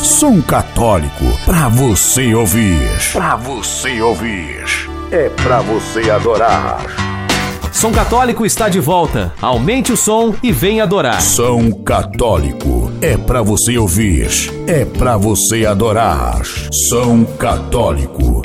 Som católico, pra você ouvir. Pra você ouvir. É pra você adorar. Som Católico está de volta. Aumente o som e venha adorar. Som Católico, é pra você ouvir. É pra você adorar. Som Católico.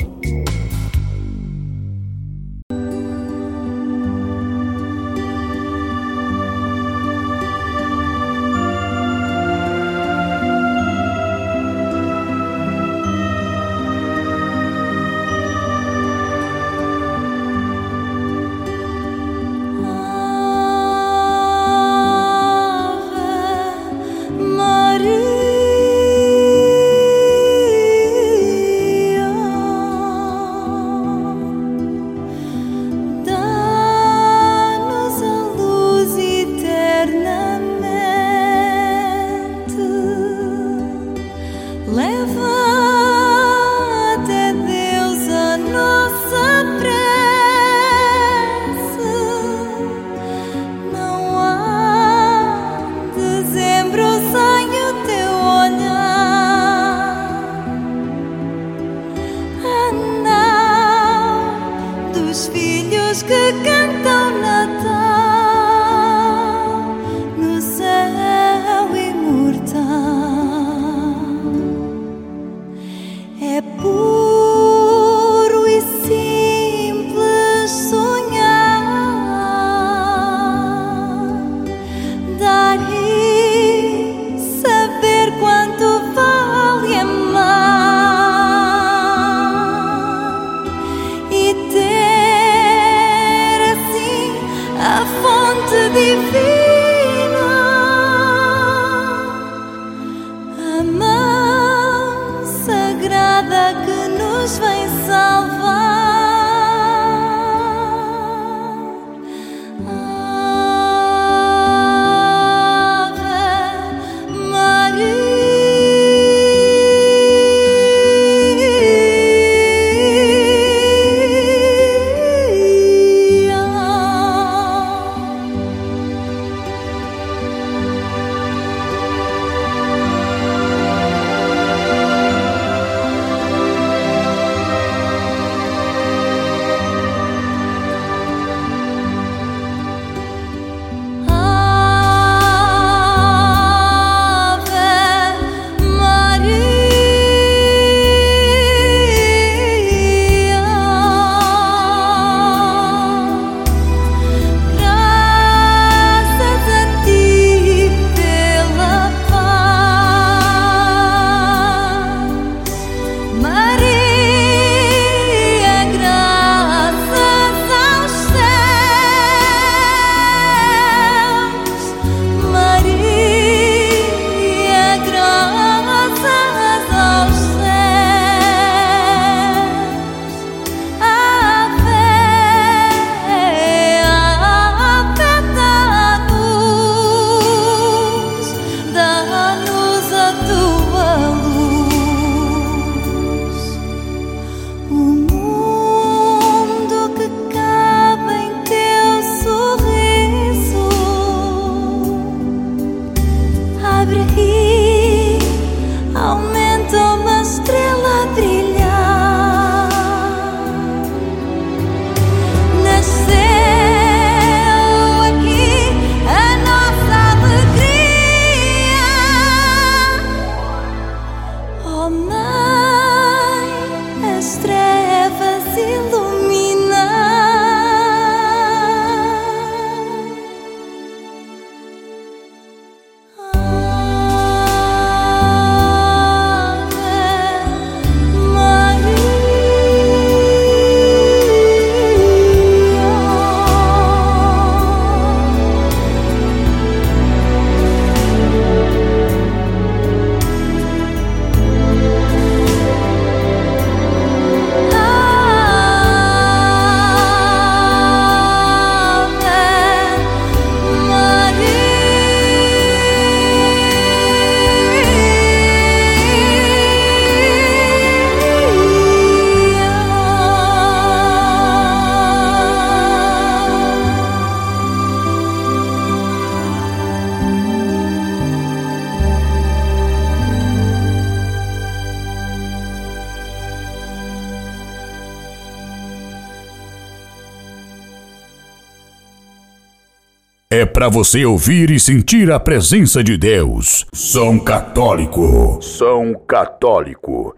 É para você ouvir e sentir a presença de Deus. São Católico. São Católico.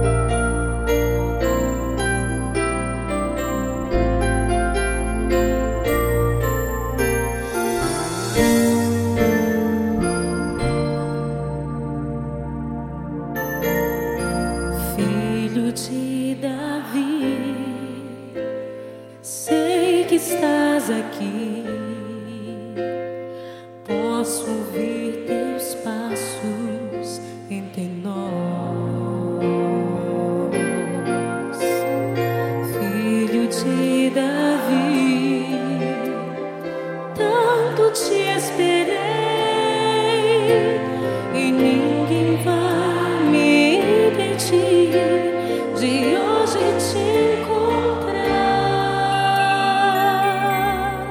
Filho de Davi, sei que estás aqui. Posso ouvir teus passos entre nós. Filho de Davi, tanto te esperei e ninguém vai me impedir de hoje te encontrar.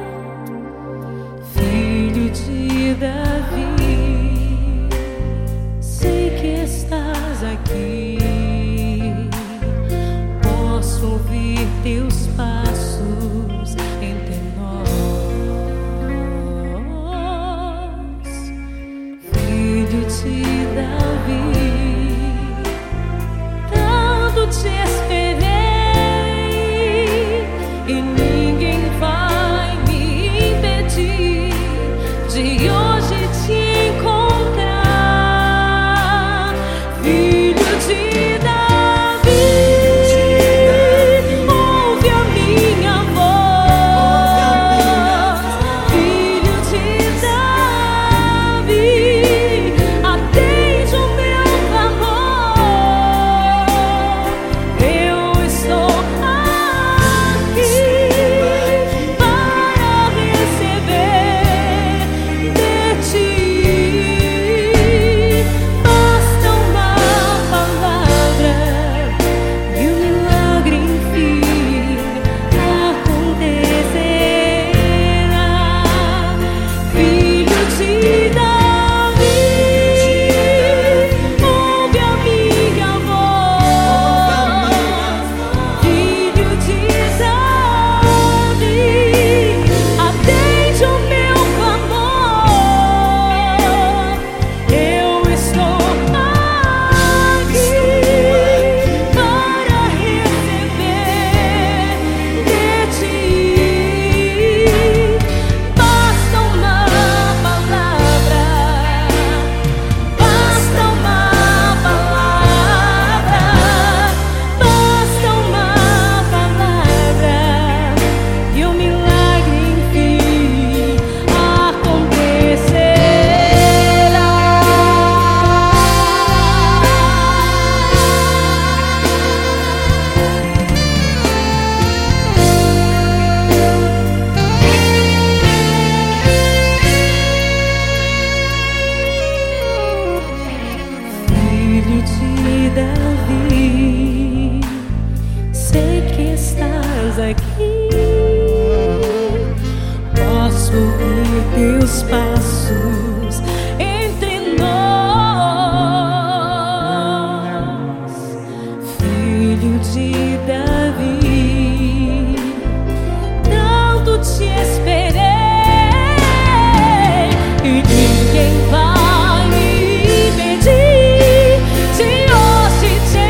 Filho de Davi, sei que estás aqui. Posso ouvir teus passos entre nós. Filho de Davi, tanto te esperei e ninguém vai me impedir de hoje te encontrar. Filho de Davi, ouve a minha voz. Filho de Davi, atende o meu clamor. Eu estou aqui para receber de ti. Basta uma palavra e o milagre enfim acontecerá. Filho de Davi, ouve a minha voz. Filho de Davi, atende o meu clamor. Eu estou aqui para receber de ti. Basta uma palavra, basta uma palavra, basta uma palavra e o milagre enfim acontecerá. Filho de Davi, sei que estás aqui. Posso ouvir teus passos entre nós. Filho de Davi, tanto te esperei e ninguém vai me impedir de hoje te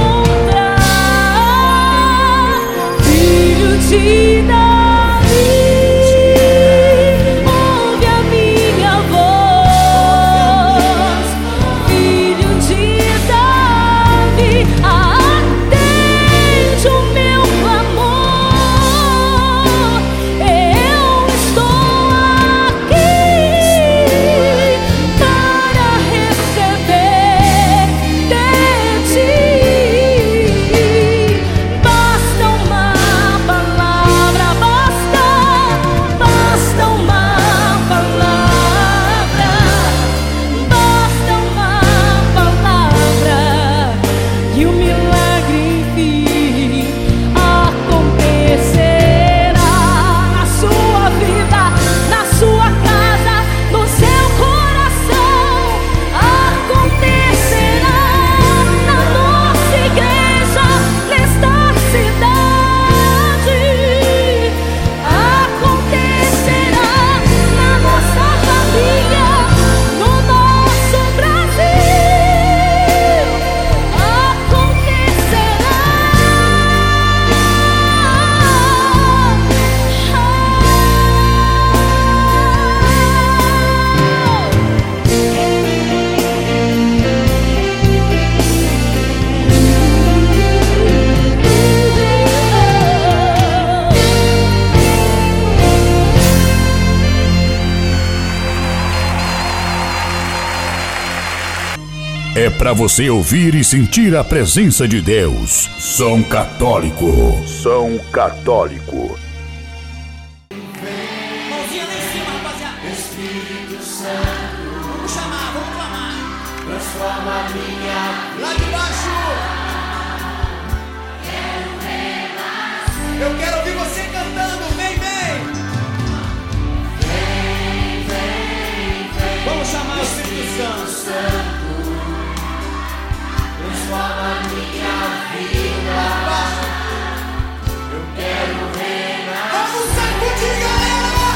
encontrar. Filho de Davi, ouve a minha para você ouvir e sentir a presença de Deus. Som Católico. Som Católico. Mãozinha lá em cima, rapaziada. Espírito Santo. Vamos chamar, vamos clamar. Transforma a minha. Lá de baixo. Eu quero ouvir você cantando. Vem, vem. Vem, vem, vem. Vamos chamar o Espírito Santo. Transforma a minha vida. Lá de baixo. Eu quero reinar. Vamos sacudir, galera.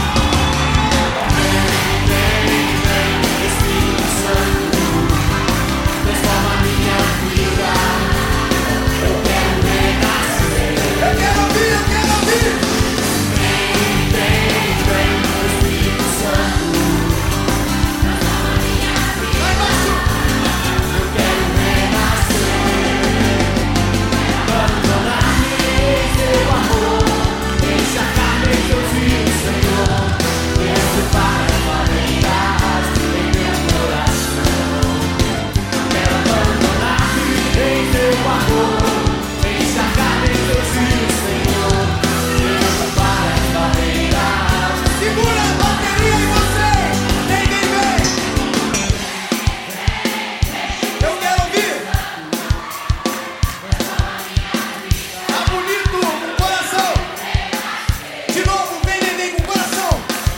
Vem, vem, vem. Espírito Santo. Transforma a minha vida. Eu quero renascer. Eu quero ouvir, eu quero ouvir. Vem, vem, vem, Espírito Santo. Transforma a minha vida. Lá embaixo. Eu quero renascer. Abandonar-me em teu amor. Encharcar-me em teus rios, Senhor. Derrubar as barreiras em meu coração. Quero abandonar-me em teu amor. Encharcar-me em teus rios, Senhor. Derrubar as barreiras. Segura a bateria em vocês. Vem, vem, vem. Eu quero ouvir. Tá bonito com o coração. De novo, vem, vem, vem com o coração.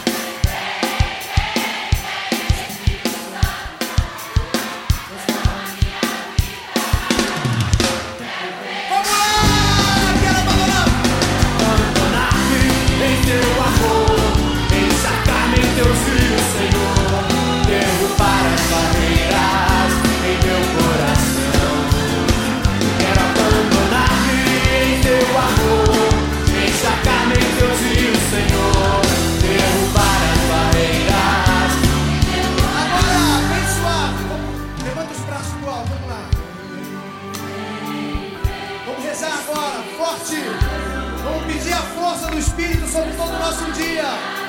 Vamos lá! Quero abandonar. Abandonar-me em teu amor. Encharcar-me em teus rios, Senhor. Derrubar as barreiras em meu coração. Quero abandonar-me em teu amor. Encharcar-me em teus rios, Senhor. Derrubar as barreiras. Agora, bem suave. Levanta os braços pro alto, vamos lá. Vamos rezar agora, forte. Vamos pedir a força do Espírito sobre todo o nosso dia.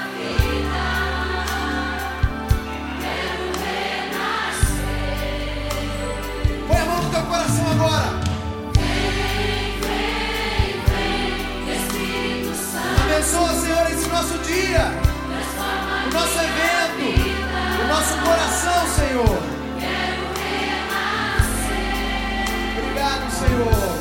Põe a mão no teu coração agora. Abençoa, Senhor, esse nosso dia, o nosso evento, o nosso coração, Senhor. Obrigado, Senhor.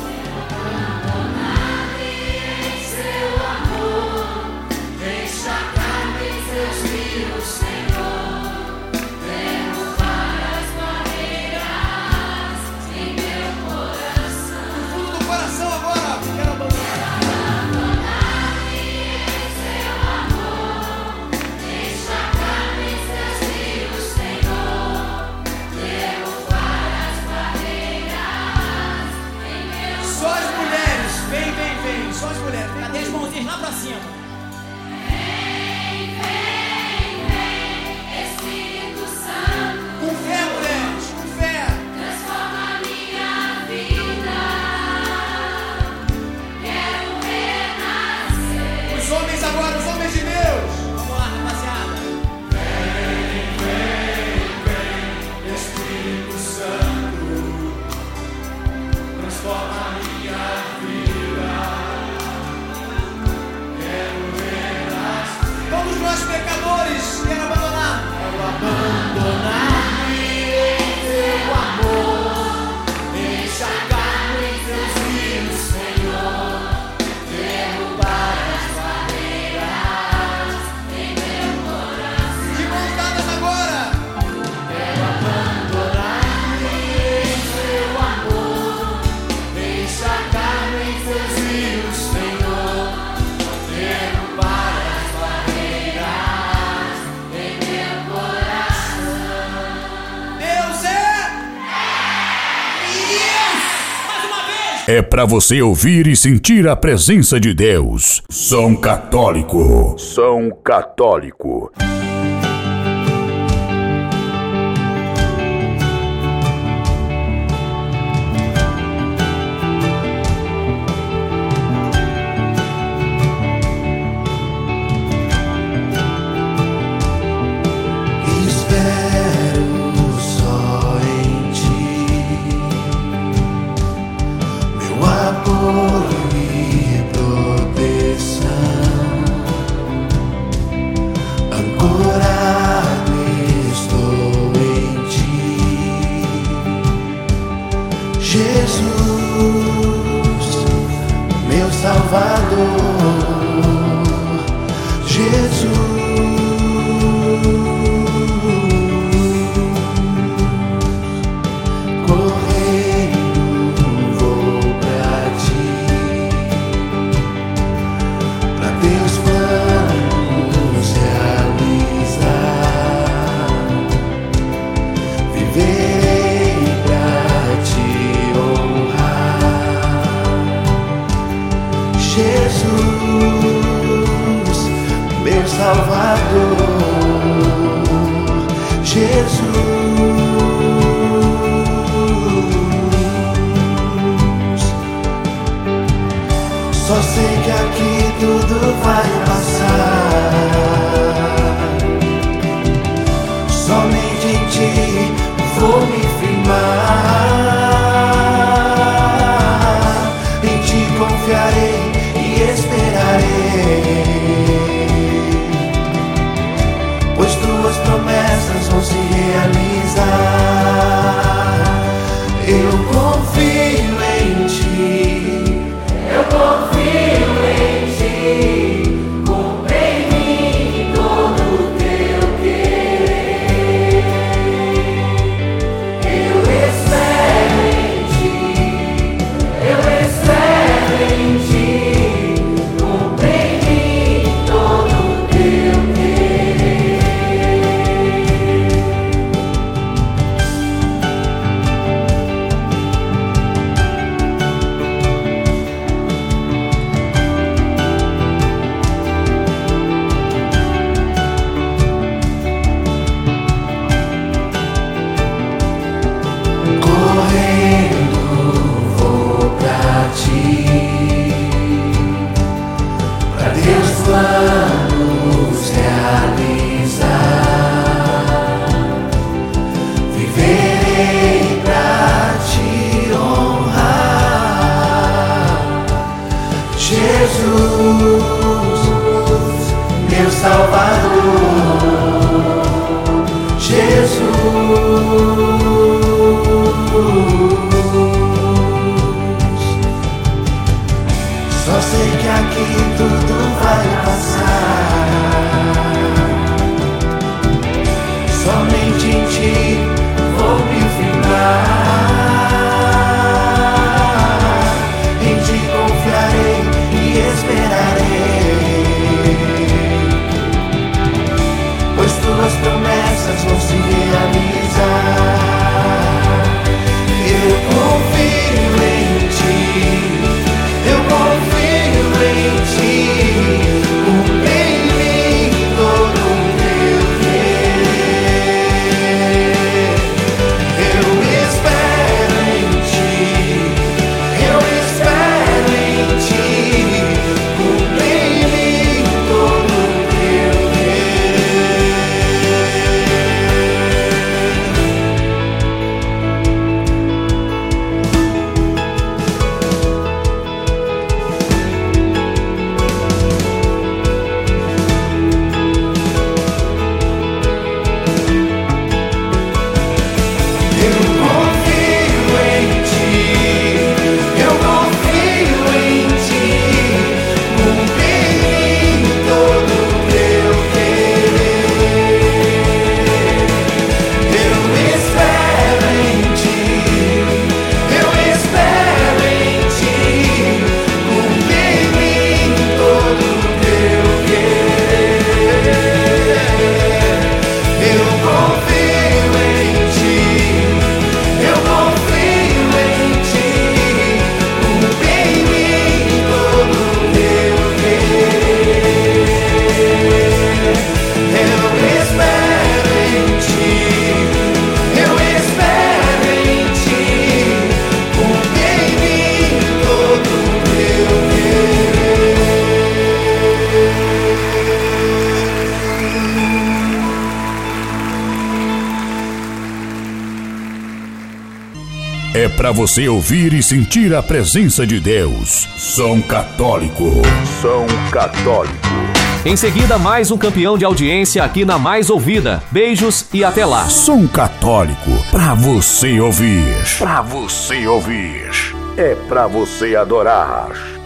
No fundo do coração agora, quero abandonar. Só as mulheres, vem, vem, vem, só as mulheres. Cadê as mãozinhas lá pra cima? Com fé, mulheres, com fé. Os homens agora, os homens de Deus. Vamos lá, rapaziada. Vem, vem, vem, Espírito Santo. Transforma a minha vida. Quero renascer. Todos nós pecadores, quero abandonar. Quero abandonar-me em teu amor. Encharcar-me em teus rios, Senhor. Derrubar as barreiras em meu coração. De mãos dadas agora. Quero abandonar-me em teu amor. Encharcar-me em teus rios, Senhor. Derrubar as barreiras em meu coração. Deus é. Yes! Mais uma vez. É para você ouvir e sentir a presença de Deus. Som Católico. Som Católico. Espero só em ti. e proteção. Ancorado estou em ti, Jesus, meu Salvador, Jesus. Correndo vou pra ti, pra teus planos realizar. Viverei pra te honrar, Jesus, meu Salvador, Jesus. Só sei que aqui tudo vai passar, somente em ti vou me firmar. Em ti confiarei e esperarei, pois tuas promessas vão se realizar. Eu confio em ti, eu confio em ti, com É pra você ouvir e sentir a presença de Deus. Som Católico. Som Católico. Em seguida, mais um campeão de audiência aqui na Mais Ouvida. Beijos e até lá. Som Católico, pra você ouvir. Pra você ouvir. É pra você adorar.